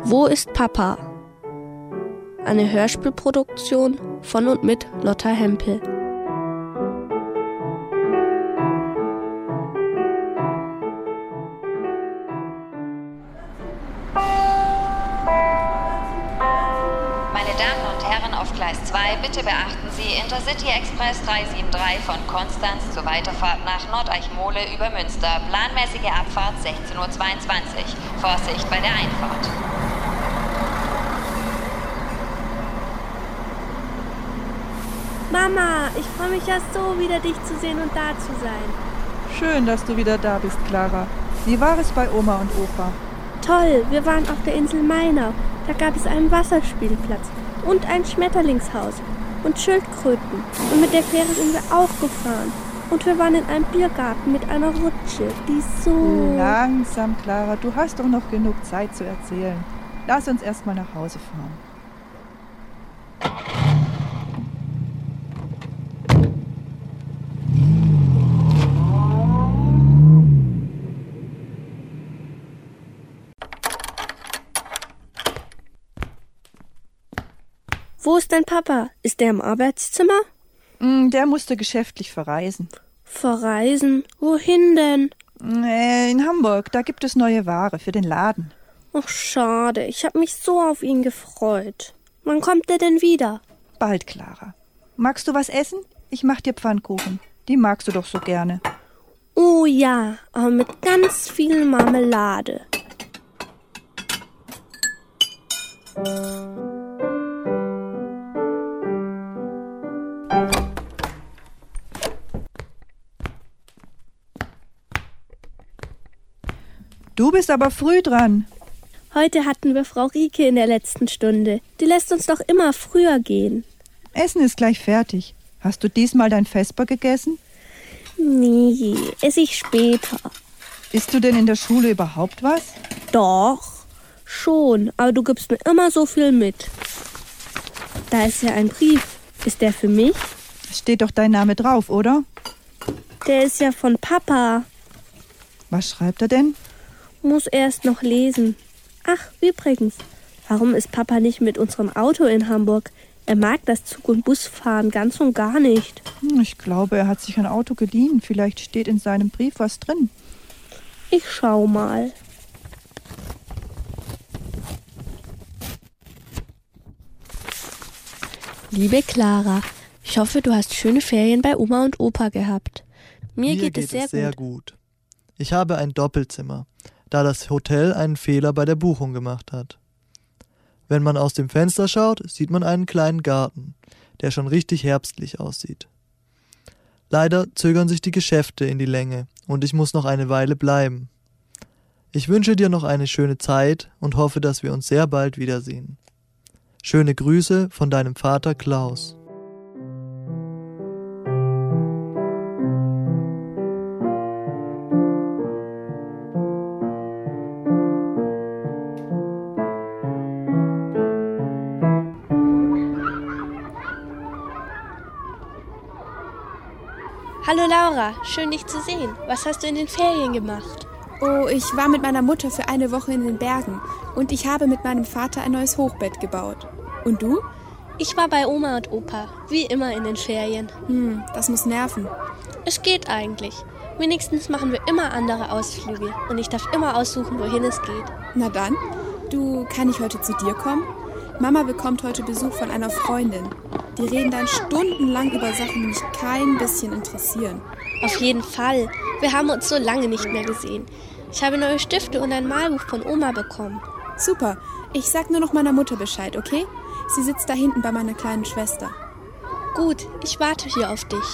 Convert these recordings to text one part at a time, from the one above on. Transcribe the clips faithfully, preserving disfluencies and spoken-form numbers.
Wo ist Papa? Eine Hörspielproduktion von und mit Lotta Hempel. Meine Damen und Herren auf Gleis zwei, bitte beachten Sie Intercity Express drei sieben drei von Konstanz zur Weiterfahrt nach Nordeichmole über Münster. Planmäßige Abfahrt sechzehn Uhr zweiundzwanzig. Vorsicht bei der Einfahrt. Mama, ich freue mich ja so, wieder dich zu sehen und da zu sein. Schön, dass du wieder da bist, Clara. Wie war es bei Oma und Opa? Toll, wir waren auf der Insel Mainau. Da gab es einen Wasserspielplatz und ein Schmetterlingshaus und Schildkröten. Und mit der Fähre sind wir auch gefahren. Und wir waren in einem Biergarten mit einer Rutsche, die so... Langsam, Clara, du hast doch noch genug Zeit zu erzählen. Lass uns erst mal nach Hause fahren. Wo ist dein Papa? Ist der im Arbeitszimmer? Der musste geschäftlich verreisen. Verreisen? Wohin denn? In Hamburg, da gibt es neue Ware für den Laden. Ach, schade, ich habe mich so auf ihn gefreut. Wann kommt er denn wieder? Bald, Clara. Magst du was essen? Ich mach dir Pfannkuchen. Die magst du doch so gerne. Oh ja, aber mit ganz viel Marmelade. Du bist aber früh dran. Heute hatten wir Frau Rieke in der letzten Stunde. Die lässt uns doch immer früher gehen. Essen ist gleich fertig. Hast du diesmal dein Vesper gegessen? Nee, esse ich später. Isst du denn in der Schule überhaupt was? Doch, schon. Aber du gibst mir immer so viel mit. Da ist ja ein Brief. Ist der für mich? Steht doch dein Name drauf, oder? Der ist ja von Papa. Was schreibt er denn? Muss erst noch lesen. Ach, übrigens, warum ist Papa nicht mit unserem Auto in Hamburg? Er mag das Zug- und Busfahren ganz und gar nicht. Ich glaube, er hat sich ein Auto geliehen. Vielleicht steht in seinem Brief was drin. Ich schau mal. Liebe Clara, ich hoffe, du hast schöne Ferien bei Oma und Opa gehabt. Mir, Mir geht, geht es sehr, es sehr gut. gut. Ich habe ein Doppelzimmer, da das Hotel einen Fehler bei der Buchung gemacht hat. Wenn man aus dem Fenster schaut, sieht man einen kleinen Garten, der schon richtig herbstlich aussieht. Leider zögern sich die Geschäfte in die Länge und ich muss noch eine Weile bleiben. Ich wünsche dir noch eine schöne Zeit und hoffe, dass wir uns sehr bald wiedersehen. Schöne Grüße von deinem Vater Klaus. Hallo Laura, schön dich zu sehen. Was hast du in den Ferien gemacht? Oh, ich war mit meiner Mutter für eine Woche in den Bergen und ich habe mit meinem Vater ein neues Hochbett gebaut. Und du? Ich war bei Oma und Opa, wie immer in den Ferien. Hm, das muss nerven. Es geht eigentlich. Wenigstens machen wir immer andere Ausflüge und ich darf immer aussuchen, wohin es geht. Na dann, du, kann ich heute zu dir kommen? Mama bekommt heute Besuch von einer Freundin. Die reden dann stundenlang über Sachen, die mich kein bisschen interessieren. Auf jeden Fall. Wir haben uns so lange nicht mehr gesehen. Ich habe neue Stifte und ein Malbuch von Oma bekommen. Super. Ich sag nur noch meiner Mutter Bescheid, okay? Sie sitzt da hinten bei meiner kleinen Schwester. Gut, ich warte hier auf dich.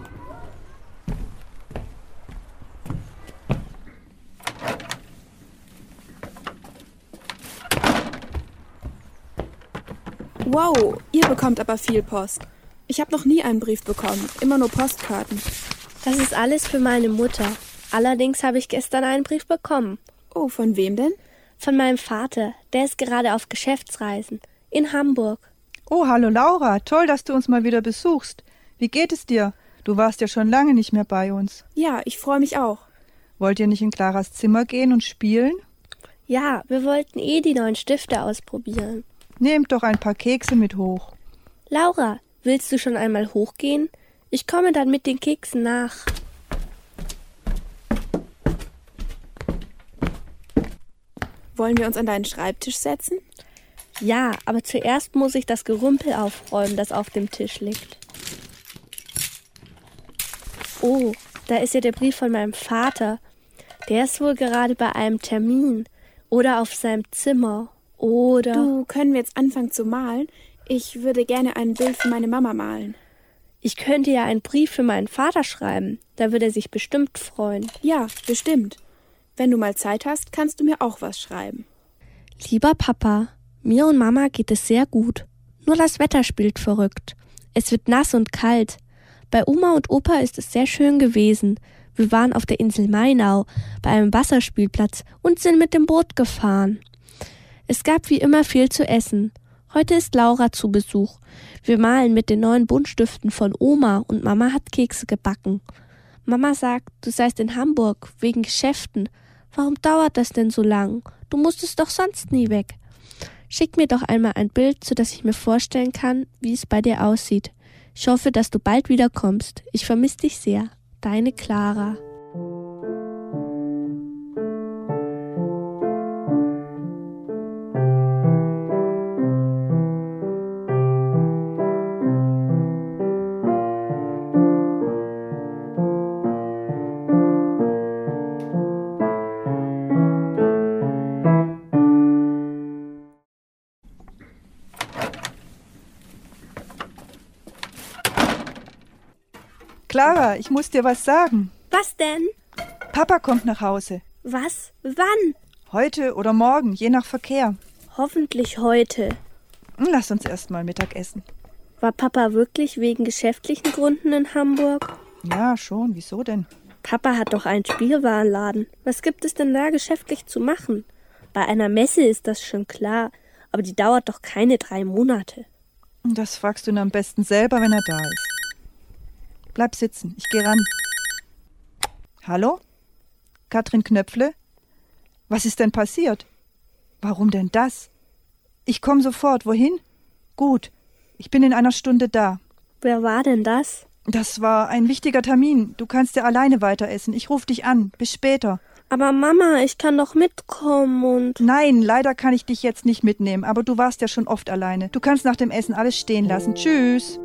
Wow, ihr bekommt aber viel Post. Ich habe noch nie einen Brief bekommen, immer nur Postkarten. Das ist alles für meine Mutter. Allerdings habe ich gestern einen Brief bekommen. Oh, von wem denn? Von meinem Vater. Der ist gerade auf Geschäftsreisen. In Hamburg. Oh, hallo Laura. Toll, dass du uns mal wieder besuchst. Wie geht es dir? Du warst ja schon lange nicht mehr bei uns. Ja, ich freue mich auch. Wollt ihr nicht in Claras Zimmer gehen und spielen? Ja, wir wollten eh die neuen Stifte ausprobieren. Nehmt doch ein paar Kekse mit hoch. Laura, willst du schon einmal hochgehen? Ich komme dann mit den Keksen nach. Wollen wir uns an deinen Schreibtisch setzen? Ja, aber zuerst muss ich das Gerümpel aufräumen, das auf dem Tisch liegt. Oh, da ist ja der Brief von meinem Vater. Der ist wohl gerade bei einem Termin oder auf seinem Zimmer oder... Du, können wir jetzt anfangen zu malen? Ich würde gerne ein Bild für meine Mama malen. Ich könnte ja einen Brief für meinen Vater schreiben. Da würde er sich bestimmt freuen. Ja, bestimmt. Wenn du mal Zeit hast, kannst du mir auch was schreiben. Lieber Papa, mir und Mama geht es sehr gut. Nur das Wetter spielt verrückt. Es wird nass und kalt. Bei Oma und Opa ist es sehr schön gewesen. Wir waren auf der Insel Mainau bei einem Wasserspielplatz und sind mit dem Boot gefahren. Es gab wie immer viel zu essen. Heute ist Laura zu Besuch. Wir malen mit den neuen Buntstiften von Oma und Mama hat Kekse gebacken. Mama sagt, du seist in Hamburg wegen Geschäften. Warum dauert das denn so lang? Du musstest doch sonst nie weg. Schick mir doch einmal ein Bild, sodass ich mir vorstellen kann, wie es bei dir aussieht. Ich hoffe, dass du bald wiederkommst. Ich vermisse dich sehr. Deine Clara. Clara, ich muss dir was sagen. Was denn? Papa kommt nach Hause. Was? Wann? Heute oder morgen, je nach Verkehr. Hoffentlich heute. Lass uns erst mal Mittag essen. War Papa wirklich wegen geschäftlichen Gründen in Hamburg? Ja, schon. Wieso denn? Papa hat doch einen Spielwarenladen. Was gibt es denn da geschäftlich zu machen? Bei einer Messe ist das schon klar, aber die dauert doch keine drei Monate. Das fragst du ihn am besten selber, wenn er da ist. Bleib sitzen, ich geh ran. Hallo? Katrin Knöpfle? Was ist denn passiert? Warum denn das? Ich komm sofort. Wohin? Gut, ich bin in einer Stunde da. Wer war denn das? Das war ein wichtiger Termin. Du kannst ja alleine weiter essen. Ich ruf dich an. Bis später. Aber Mama, ich kann doch mitkommen und... Nein, leider kann ich dich jetzt nicht mitnehmen, aber du warst ja schon oft alleine. Du kannst nach dem Essen alles stehen lassen. Tschüss.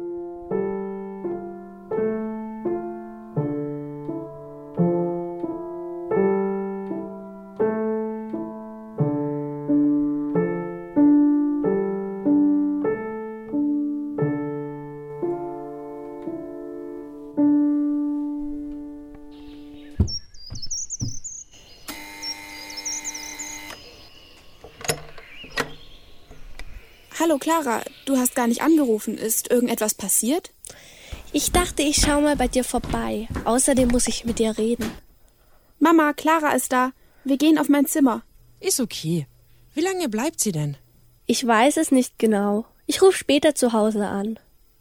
Hallo Clara, du hast gar nicht angerufen. Ist irgendetwas passiert? Ich dachte, ich schau mal bei dir vorbei. Außerdem muss ich mit dir reden. Mama, Clara ist da. Wir gehen auf mein Zimmer. Ist okay. Wie lange bleibt sie denn? Ich weiß es nicht genau. Ich rufe später zu Hause an.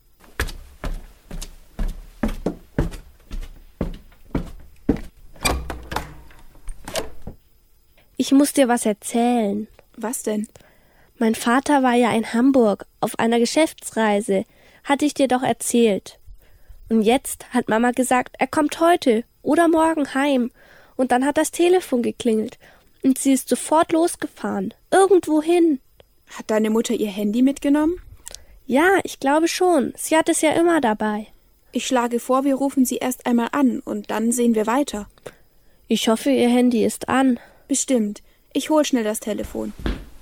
Ich muss dir was erzählen. Was denn? Mein Vater war ja in Hamburg auf einer Geschäftsreise, hatte ich dir doch erzählt. Und jetzt hat Mama gesagt, er kommt heute oder morgen heim. Und dann hat das Telefon geklingelt und sie ist sofort losgefahren, irgendwohin. Hat deine Mutter ihr Handy mitgenommen? Ja, ich glaube schon. Sie hat es ja immer dabei. Ich schlage vor, wir rufen sie erst einmal an und dann sehen wir weiter. Ich hoffe, ihr Handy ist an. Bestimmt. Ich hol schnell das Telefon.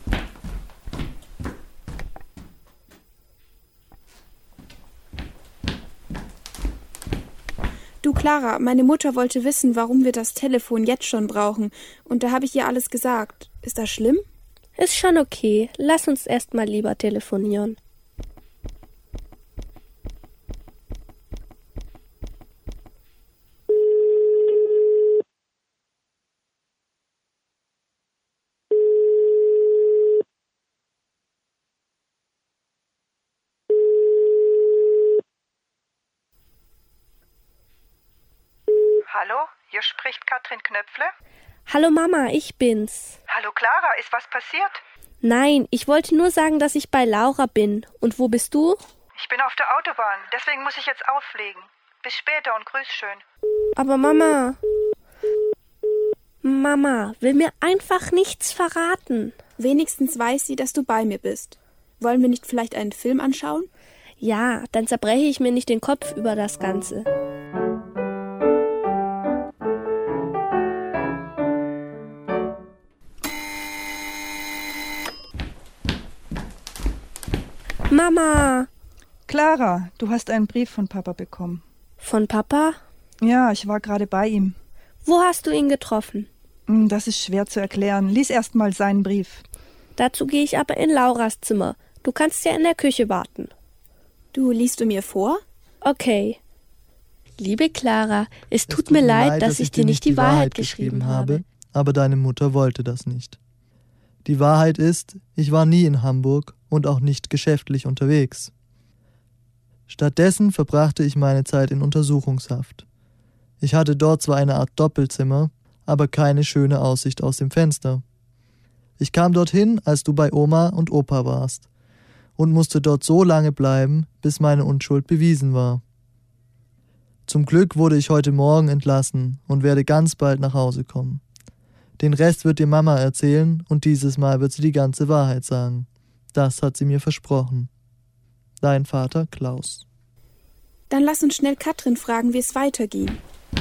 Du Clara, meine Mutter wollte wissen, warum wir das Telefon jetzt schon brauchen. Und da habe ich ihr alles gesagt. Ist das schlimm? Ist schon okay. Lass uns erst mal lieber telefonieren. Hallo, hier spricht Katrin Knöpfle. Hallo Mama, ich bin's. Hallo Clara, ist was passiert? Nein, ich wollte nur sagen, dass ich bei Laura bin. Und wo bist du? Ich bin auf der Autobahn, deswegen muss ich jetzt auflegen. Bis später und grüß schön. Aber Mama... Mama will mir einfach nichts verraten. Wenigstens weiß sie, dass du bei mir bist. Wollen wir nicht vielleicht einen Film anschauen? Ja, dann zerbreche ich mir nicht den Kopf über das Ganze. Mama! Clara, du hast einen Brief von Papa bekommen. Von Papa? Ja, ich war gerade bei ihm. Wo hast du ihn getroffen? Das ist schwer zu erklären. Lies erst mal seinen Brief. Dazu gehe ich aber in Lauras Zimmer. Du kannst ja in der Küche warten. Du, liest du mir vor? Okay. Liebe Clara, es, es tut, tut mir leid, leid dass, dass ich dir nicht die Wahrheit, Wahrheit geschrieben habe. Aber deine Mutter wollte das nicht. Die Wahrheit ist, ich war nie in Hamburg und auch nicht geschäftlich unterwegs. Stattdessen verbrachte ich meine Zeit in Untersuchungshaft. Ich hatte dort zwar eine Art Doppelzimmer, aber keine schöne Aussicht aus dem Fenster. Ich kam dorthin, als du bei Oma und Opa warst, und musste dort so lange bleiben, bis meine Unschuld bewiesen war. Zum Glück wurde ich heute Morgen entlassen und werde ganz bald nach Hause kommen. Den Rest wird dir Mama erzählen und dieses Mal wird sie die ganze Wahrheit sagen. Das hat sie mir versprochen. Dein Vater Klaus. Dann lass uns schnell Katrin fragen, wie es weiterging.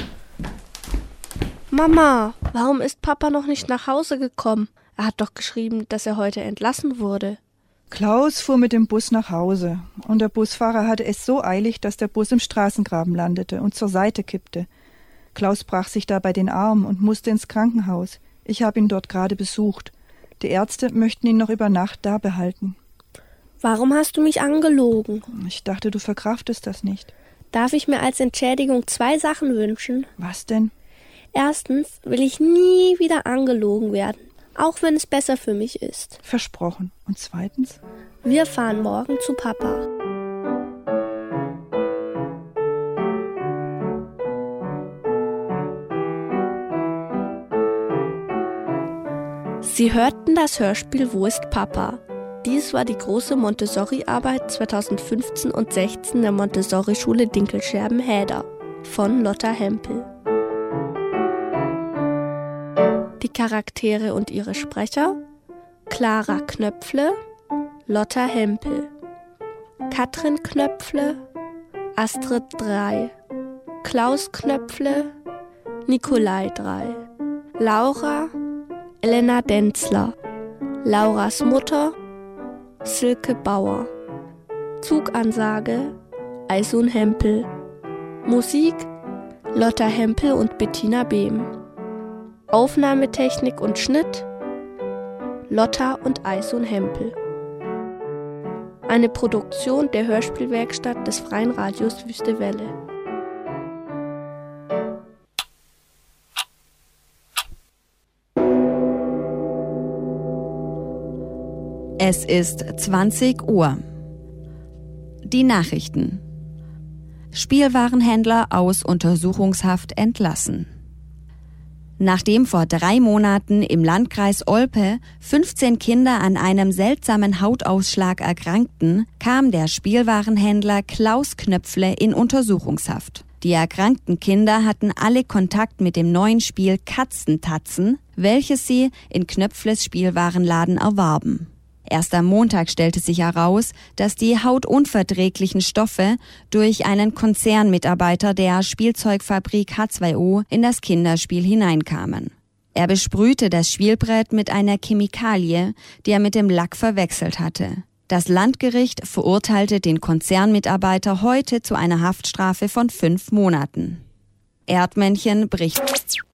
Mama, warum ist Papa noch nicht nach Hause gekommen? Er hat doch geschrieben, dass er heute entlassen wurde. Klaus fuhr mit dem Bus nach Hause und der Busfahrer hatte es so eilig, dass der Bus im Straßengraben landete und zur Seite kippte. Klaus brach sich dabei den Arm und musste ins Krankenhaus. Ich habe ihn dort gerade besucht. Die Ärzte möchten ihn noch über Nacht da behalten. Warum hast du mich angelogen? Ich dachte, du verkraftest das nicht. Darf ich mir als Entschädigung zwei Sachen wünschen? Was denn? Erstens will ich nie wieder angelogen werden, auch wenn es besser für mich ist. Versprochen. Und zweitens? Wir fahren morgen zu Papa. Sie hörten das Hörspiel Wo ist Papa? Dies war die große Montessori-Arbeit zweitausendfünfzehn und sechzehn der Montessori-Schule Dinkelscherben-Häder von Lotta Hempel. Die Charaktere und ihre Sprecher: Clara Knöpfle, Lotta Hempel, Katrin Knöpfle, Astrid Drei, Klaus Knöpfle, Nikolai Drei, Laura, Elena Denzler, Lauras Mutter, Silke Bauer, Zugansage, Aisun Hempel, Musik, Lotta Hempel und Bettina Behm, Aufnahmetechnik und Schnitt, Lotta und Aisun Hempel. Eine Produktion der Hörspielwerkstatt des Freien Radios Wüste Welle. Es ist zwanzig Uhr. Die Nachrichten. Spielwarenhändler aus Untersuchungshaft entlassen. Nachdem vor drei Monaten im Landkreis Olpe fünfzehn Kinder an einem seltsamen Hautausschlag erkrankten, kam der Spielwarenhändler Klaus Knöpfle in Untersuchungshaft. Die erkrankten Kinder hatten alle Kontakt mit dem neuen Spiel Katzentatzen, welches sie in Knöpfles Spielwarenladen erwarben. Erst am Montag stellte sich heraus, dass die hautunverträglichen Stoffe durch einen Konzernmitarbeiter der Spielzeugfabrik H zwei O in das Kinderspiel hineinkamen. Er besprühte das Spielbrett mit einer Chemikalie, die er mit dem Lack verwechselt hatte. Das Landgericht verurteilte den Konzernmitarbeiter heute zu einer Haftstrafe von fünf Monaten. Erdmännchen bricht